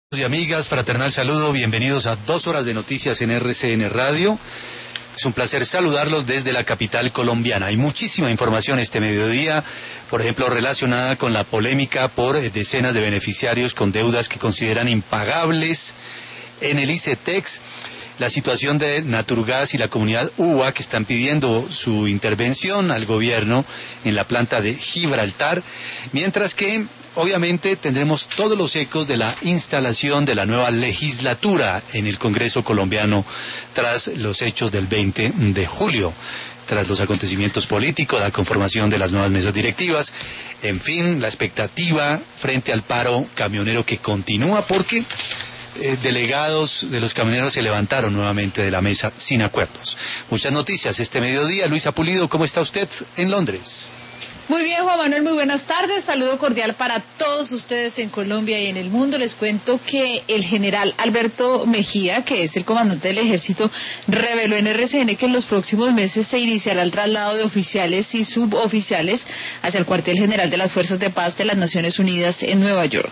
Y amigas, fraternal saludo, bienvenidos a 2 horas de noticias en RCN Radio. Es un placer saludarlos desde la capital colombiana. Hay muchísima información este mediodía, por ejemplo, relacionada con la polémica por decenas de beneficiarios con deudas que consideran impagables en el ICETEX, la situación de Naturgas y la comunidad UBA que están pidiendo su intervención al gobierno en la planta de Gibraltar, mientras que obviamente tendremos todos los ecos de la instalación de la nueva legislatura en el Congreso colombiano tras los hechos del 20 de julio, tras los acontecimientos políticos, la conformación de las nuevas mesas directivas, en fin, la expectativa frente al paro camionero que continúa porque delegados de los camioneros se levantaron nuevamente de la mesa sin acuerdos. Muchas noticias este mediodía. Luisa Pulido, ¿cómo está usted en Londres? Muy bien, Juan Manuel, muy buenas tardes. Saludo cordial para todos ustedes en Colombia y en el mundo. Les cuento que el general Alberto Mejía, que es el comandante del ejército, reveló en RCN que en los próximos meses se iniciará el traslado de oficiales y suboficiales hacia el cuartel general de las Fuerzas de Paz de las Naciones Unidas en Nueva York.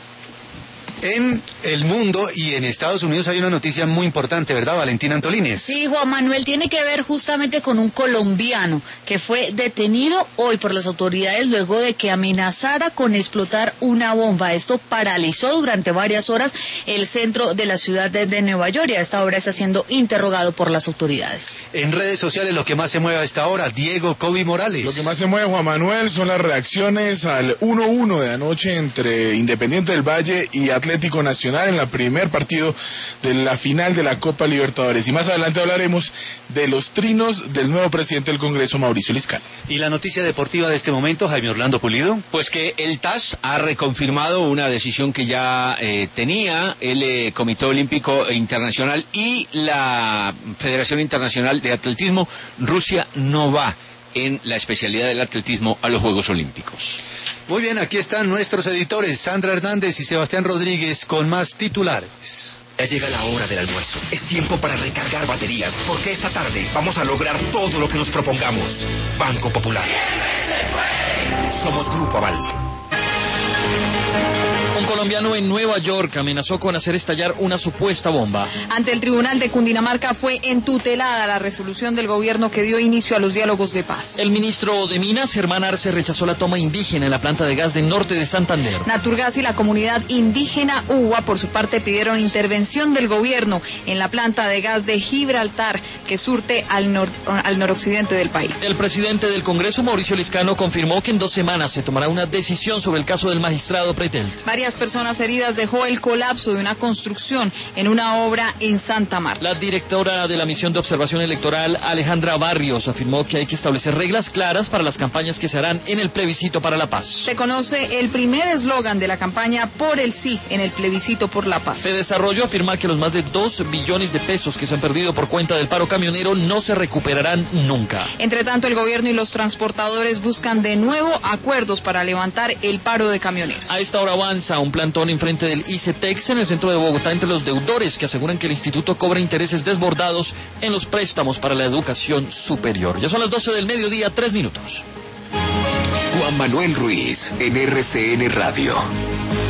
En el mundo y en Estados Unidos hay una noticia muy importante, ¿verdad, Valentina Antolínez? Sí, Juan Manuel, tiene que ver justamente con un colombiano que fue detenido hoy por las autoridades luego de que amenazara con explotar una bomba. Esto paralizó durante varias horas el centro de la ciudad de Nueva York y a esta hora está siendo interrogado por las autoridades. En redes sociales lo que más se mueve a esta hora, Diego Kobe Morales. Lo que más se mueve, Juan Manuel, son las reacciones al 1-1 de anoche entre Independiente del Valle y Atlético Nacional en el primer partido de la final de la Copa Libertadores. Y más adelante hablaremos de los trinos del nuevo presidente del Congreso, Mauricio Liscano. Y la noticia deportiva de este momento, Jaime Orlando Pulido. Pues que el TAS ha reconfirmado una decisión que ya tenía el Comité Olímpico Internacional y la Federación Internacional de Atletismo. Rusia no va en la especialidad del atletismo a los Juegos Olímpicos. Muy bien, aquí están nuestros editores, Sandra Hernández y Sebastián Rodríguez, con más titulares. Ya llega la hora del almuerzo. Es tiempo para recargar baterías, porque esta tarde vamos a lograr todo lo que nos propongamos. Banco Popular. Somos Grupo Aval. Un colombiano en Nueva York amenazó con hacer estallar una supuesta bomba. Ante el Tribunal de Cundinamarca fue entutelada la resolución del gobierno que dio inicio a los diálogos de paz. El ministro de Minas, Germán Arce, rechazó la toma indígena en la planta de gas del norte de Santander. Naturgas y la comunidad indígena UBA, por su parte, pidieron intervención del gobierno en la planta de gas de Gibraltar, que surte al noroccidente del país. El presidente del Congreso, Mauricio Liscano, confirmó que en 2 semanas se tomará una decisión sobre el caso del magistrado Pretelt. Varias personas heridas dejó el colapso de una construcción en una obra en Santa Marta. La directora de la misión de observación electoral, Alejandra Barrios, afirmó que hay que establecer reglas claras para las campañas que se harán en el plebiscito para la paz. Se conoce el primer eslogan de la campaña por el sí en el plebiscito por la paz. Se desarrolló afirmar que los más de 2 billones de pesos que se han perdido por cuenta del paro camionero no se recuperarán nunca. Entre tanto, el gobierno y los transportadores buscan de nuevo acuerdos para levantar el paro de camioneros. A esta hora avanza un plantón enfrente del ICETEX en el centro de Bogotá entre los deudores que aseguran que el instituto cobra intereses desbordados en los préstamos para la educación superior. Ya son las 12 del mediodía, 3 minutos. Juan Manuel Ruiz en RCN Radio.